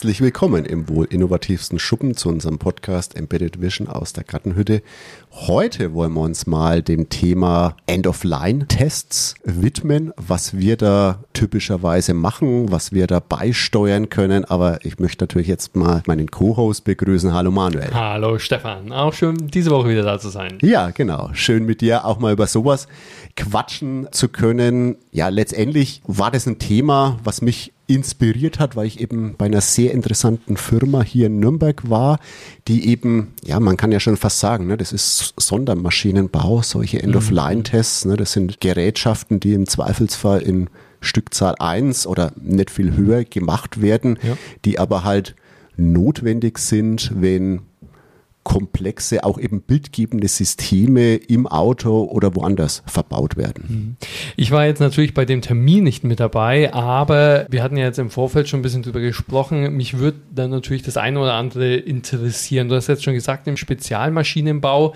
Herzlich willkommen im wohl innovativsten Schuppen zu unserem Podcast Embedded Vision aus der Gartenhütte. Heute wollen wir uns mal dem Thema End-of-Line-Tests widmen, was wir da typischerweise machen, was wir da beisteuern können. Aber ich möchte natürlich jetzt mal meinen Co-Host begrüßen. Hallo Manuel. Hallo Stefan, auch schön diese Woche wieder da zu sein. Ja, genau. Schön mit dir auch mal über sowas quatschen zu können. Ja, letztendlich war das ein Thema, was mich inspiriert hat, weil ich eben bei einer sehr interessanten Firma hier in Nürnberg war, die eben, ja, man kann ja schon fast sagen, ne, das ist Sondermaschinenbau, solche End-of-Line-Tests, ne, das sind Gerätschaften, die im Zweifelsfall in Stückzahl 1 oder nicht viel höher gemacht werden, die aber halt notwendig sind, wenn komplexe, auch eben bildgebende Systeme im Auto oder woanders verbaut werden. Ich war jetzt natürlich bei dem Termin nicht mit dabei, aber wir hatten ja jetzt im Vorfeld schon ein bisschen drüber gesprochen. Mich würde dann natürlich das eine oder andere interessieren. Du hast jetzt schon gesagt, im Spezialmaschinenbau.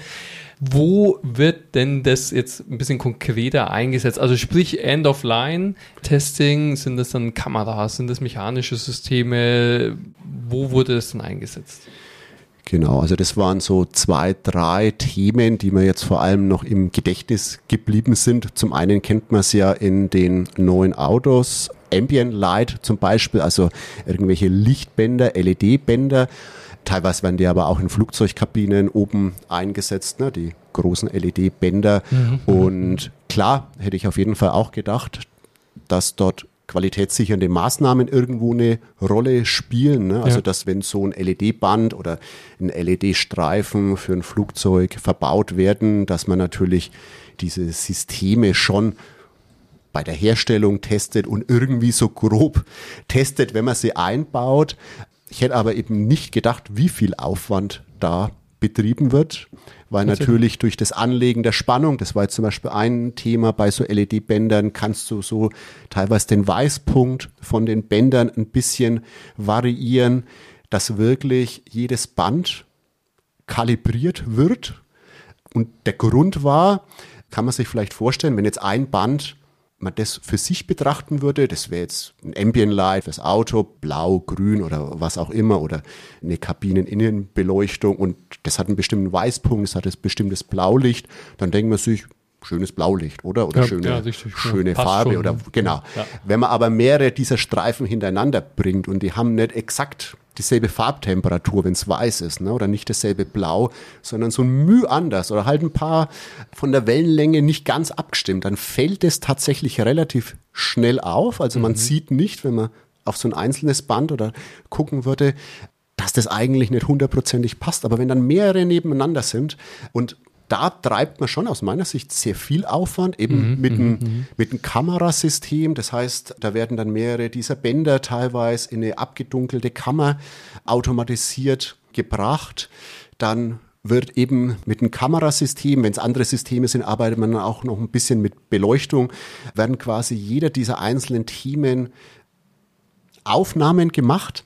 Wo wird denn das jetzt ein bisschen konkreter eingesetzt? Also sprich End-of-Line-Testing, sind das dann Kameras, sind das mechanische Systeme? Wo wurde das denn eingesetzt? Genau, also das waren so 2, 3 Themen, die mir jetzt vor allem noch im Gedächtnis geblieben sind. Zum einen kennt man es ja in den neuen Autos, Ambient Light zum Beispiel, also irgendwelche Lichtbänder, LED-Bänder. Teilweise werden die aber auch in Flugzeugkabinen oben eingesetzt, ne, die großen LED-Bänder. Und klar, hätte ich auf jeden Fall auch gedacht, dass dort qualitätssichernde Maßnahmen irgendwo eine Rolle spielen. Ne? Also dass wenn so ein LED-Band oder ein LED-Streifen für ein Flugzeug verbaut werden, dass man natürlich diese Systeme schon bei der Herstellung testet und irgendwie so grob testet, wenn man sie einbaut. Ich hätte aber eben nicht gedacht, wie viel Aufwand da betrieben wird, weil natürlich durch das Anlegen der Spannung, das war jetzt zum Beispiel ein Thema bei so LED-Bändern, kannst du so teilweise den Weißpunkt von den Bändern ein bisschen variieren, dass wirklich jedes Band kalibriert wird. Und der Grund war, kann man sich vielleicht vorstellen, wenn jetzt ein Band man das für sich betrachten würde, das wäre jetzt ein Ambient Light fürs Auto, blau, grün oder was auch immer oder eine Kabineninnenbeleuchtung und das hat einen bestimmten Weißpunkt, das hat ein bestimmtes Blaulicht, dann denkt man sich, schönes Blaulicht, oder? Oder schöne Farbe schon, oder genau. Ja. Wenn man aber mehrere dieser Streifen hintereinander bringt und die haben nicht exakt dieselbe Farbtemperatur, wenn es weiß ist, ne? Oder nicht dasselbe Blau, sondern so ein Mühe anders oder halt ein paar von der Wellenlänge nicht ganz abgestimmt, dann fällt es tatsächlich relativ schnell auf. Also man sieht nicht, wenn man auf so ein einzelnes Band oder gucken würde, dass das eigentlich nicht 100%ig passt. Aber wenn dann mehrere nebeneinander sind und da treibt man schon aus meiner Sicht sehr viel Aufwand, eben mit einem Kamerasystem. Das heißt, da werden dann mehrere dieser Bänder teilweise in eine abgedunkelte Kammer automatisiert gebracht. Dann wird eben mit einem Kamerasystem, wenn es andere Systeme sind, arbeitet man auch noch ein bisschen mit Beleuchtung, werden quasi jeder dieser einzelnen Themen Aufnahmen gemacht,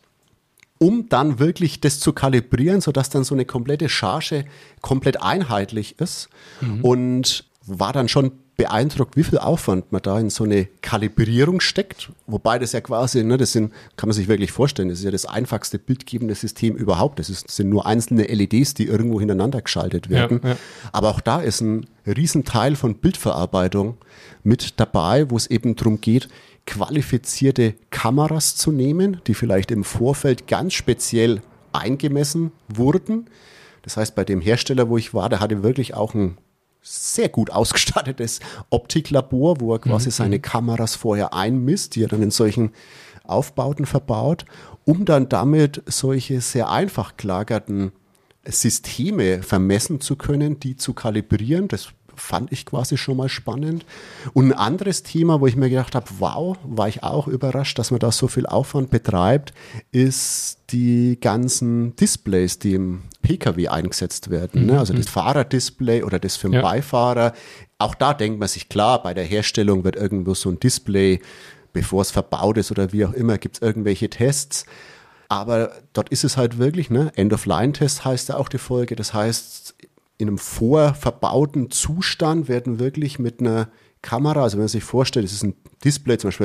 um dann wirklich das zu kalibrieren, sodass dann so eine komplette Charge komplett einheitlich ist. Und war dann schon beeindruckt, wie viel Aufwand man da in so eine Kalibrierung steckt. Wobei das ja quasi, ne, das sind, kann man sich wirklich vorstellen, das ist ja das einfachste bildgebende System überhaupt. Das sind nur einzelne LEDs, die irgendwo hintereinander geschaltet werden. Ja. Aber auch da ist ein Riesenteil von Bildverarbeitung mit dabei, wo es eben darum geht, qualifizierte Kameras zu nehmen, die vielleicht im Vorfeld ganz speziell eingemessen wurden. Das heißt, bei dem Hersteller, wo ich war, der hatte wirklich auch ein sehr gut ausgestattetes Optiklabor, wo er quasi seine Kameras vorher einmisst, die er dann in solchen Aufbauten verbaut, um dann damit solche sehr einfach gelagerten Systeme vermessen zu können, die zu kalibrieren. Das fand ich quasi schon mal spannend. Und ein anderes Thema, wo ich mir gedacht habe, wow, war ich auch überrascht, dass man da so viel Aufwand betreibt, ist die ganzen Displays, die im PKW eingesetzt werden. Ne? Also das Fahrerdisplay oder das für den Beifahrer. Auch da denkt man sich, klar, bei der Herstellung wird irgendwo so ein Display, bevor es verbaut ist oder wie auch immer, gibt es irgendwelche Tests. Aber dort ist es halt wirklich, ne? End-of-Line-Test heißt ja auch die Folge. Das heißt, in einem vorverbauten Zustand werden wirklich mit einer Kamera, also wenn man sich vorstellt, es ist ein Display, zum Beispiel jetzt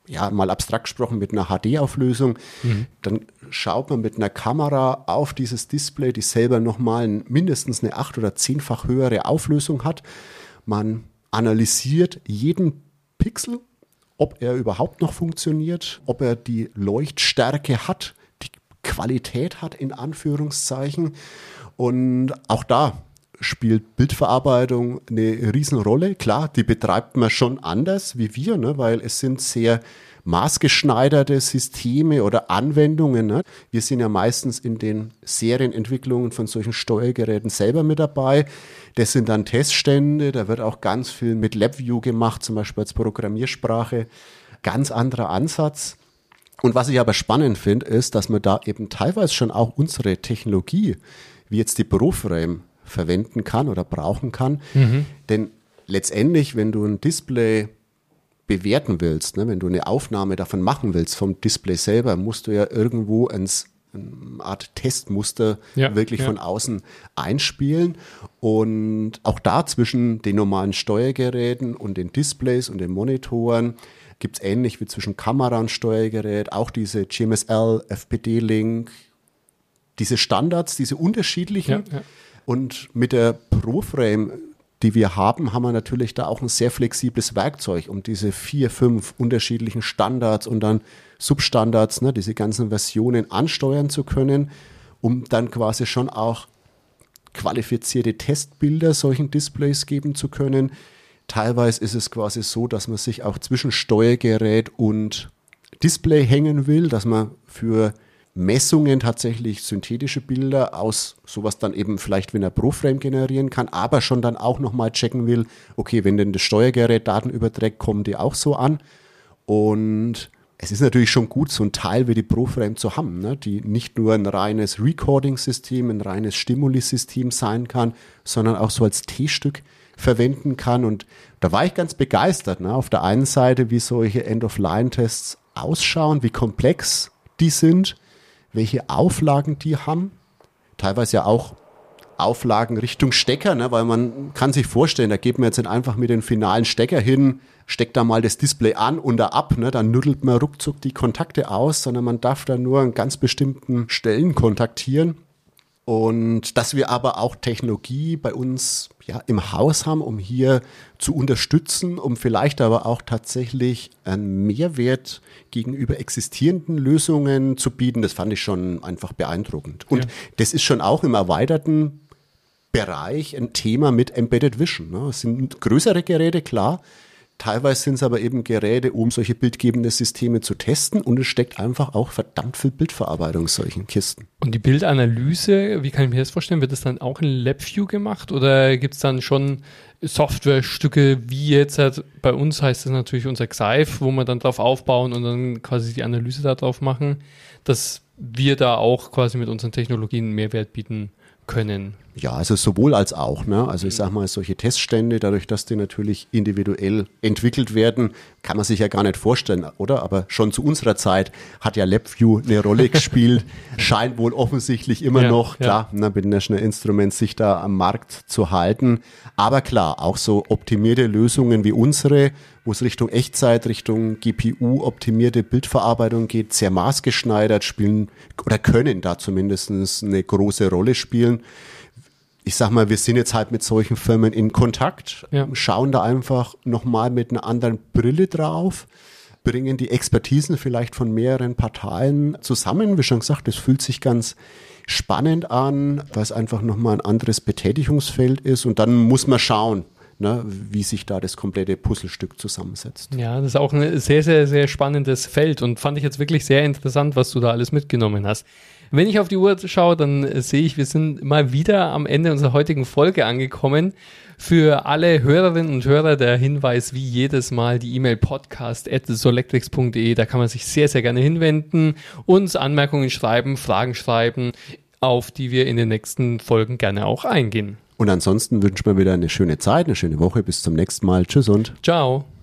ja, mal abstrakt gesprochen mit einer HD-Auflösung. Dann schaut man mit einer Kamera auf dieses Display, die selber nochmal mindestens eine 8- oder 10-fach höhere Auflösung hat. Man analysiert jeden Pixel, ob er überhaupt noch funktioniert, ob er die Leuchtstärke hat, die Qualität hat, in Anführungszeichen. Und auch da spielt Bildverarbeitung eine Riesenrolle. Klar, die betreibt man schon anders wie wir, ne, weil es sind sehr maßgeschneiderte Systeme oder Anwendungen. Ne. Wir sind ja meistens in den Serienentwicklungen von solchen Steuergeräten selber mit dabei. Das sind dann Teststände, da wird auch ganz viel mit LabVIEW gemacht, zum Beispiel als Programmiersprache. Ganz anderer Ansatz. Und was ich aber spannend finde, ist, dass man da eben teilweise schon auch unsere Technologie, wie jetzt die ProFrame, verwenden kann oder brauchen kann. Denn letztendlich, wenn du ein Display bewerten willst, ne, wenn du eine Aufnahme davon machen willst, vom Display selber, musst du ja irgendwo eine Art Testmuster wirklich von außen einspielen. Und auch da zwischen den normalen Steuergeräten und den Displays und den Monitoren gibt es ähnlich wie zwischen Kamera und Steuergerät auch diese GMSL, FPD-Link, diese Standards, diese unterschiedlichen. Und mit der ProFrame, die wir haben wir natürlich da auch ein sehr flexibles Werkzeug, um diese 4, 5 unterschiedlichen Standards und dann Substandards, ne, diese ganzen Versionen ansteuern zu können, um dann quasi schon auch qualifizierte Testbilder solchen Displays geben zu können. Teilweise ist es quasi so, dass man sich auch zwischen Steuergerät und Display hängen will, dass man für Messungen tatsächlich synthetische Bilder aus sowas dann eben vielleicht wie einer ProFrame generieren kann, aber schon dann auch nochmal checken will, okay, wenn denn das Steuergerät Daten überträgt, kommen die auch so an. Und es ist natürlich schon gut, so ein Teil wie die ProFrame zu haben, ne, die nicht nur ein reines Recording-System, ein reines Stimuli-System sein kann, sondern auch so als T-Stück verwenden kann. Und da war ich ganz begeistert, ne, auf der einen Seite, wie solche End-of-Line-Tests ausschauen, wie komplex die sind, welche Auflagen die haben, teilweise ja auch Auflagen Richtung Stecker, ne, weil man kann sich vorstellen, da geht man jetzt nicht einfach mit den finalen Stecker hin, steckt da mal das Display an und da ab, ne, dann nüttelt man ruckzuck die Kontakte aus, sondern man darf da nur an ganz bestimmten Stellen kontaktieren. Und dass wir aber auch Technologie bei uns im Haus haben, um hier zu unterstützen, um vielleicht aber auch tatsächlich einen Mehrwert gegenüber existierenden Lösungen zu bieten, das fand ich schon einfach beeindruckend. Und das ist schon auch im erweiterten Bereich ein Thema mit Embedded Vision. Ne? Es sind größere Geräte, klar. Teilweise sind es aber eben Geräte, um solche bildgebende Systeme zu testen, und es steckt einfach auch verdammt viel Bildverarbeitung in solchen Kisten. Und die Bildanalyse, wie kann ich mir das vorstellen? Wird das dann auch in LabVIEW gemacht oder gibt es dann schon Softwarestücke, wie jetzt halt bei uns heißt es natürlich unser Xeif, wo wir dann drauf aufbauen und dann quasi die Analyse da drauf machen, dass wir da auch quasi mit unseren Technologien einen Mehrwert bieten können? Ja, also sowohl als auch. Ne? Also ich sage mal, solche Teststände, dadurch, dass die natürlich individuell entwickelt werden, kann man sich ja gar nicht vorstellen, oder? Aber schon zu unserer Zeit hat ja LabVIEW eine Rolle gespielt, scheint wohl offensichtlich immer noch, klar, ne, mit National Instruments sich da am Markt zu halten. Aber klar, auch so optimierte Lösungen wie unsere, wo es Richtung Echtzeit, Richtung GPU-optimierte Bildverarbeitung geht, sehr maßgeschneidert spielen oder können da zumindest eine große Rolle spielen. Ich sag mal, wir sind jetzt halt mit solchen Firmen in Kontakt, schauen da einfach nochmal mit einer anderen Brille drauf, bringen die Expertisen vielleicht von mehreren Parteien zusammen. Wie schon gesagt, das fühlt sich ganz spannend an, weil es einfach nochmal ein anderes Betätigungsfeld ist, und dann muss man schauen, ne, wie sich da das komplette Puzzlestück zusammensetzt. Ja, das ist auch ein sehr, sehr, sehr spannendes Feld und fand ich jetzt wirklich sehr interessant, was du da alles mitgenommen hast. Wenn ich auf die Uhr schaue, dann sehe ich, wir sind mal wieder am Ende unserer heutigen Folge angekommen. Für alle Hörerinnen und Hörer der Hinweis, wie jedes Mal, die E-Mail podcast@solectrix.de, da kann man sich sehr, sehr gerne hinwenden, uns Anmerkungen schreiben, Fragen schreiben, auf die wir in den nächsten Folgen gerne auch eingehen. Und ansonsten wünschen wir wieder eine schöne Zeit, eine schöne Woche. Bis zum nächsten Mal. Tschüss und ciao.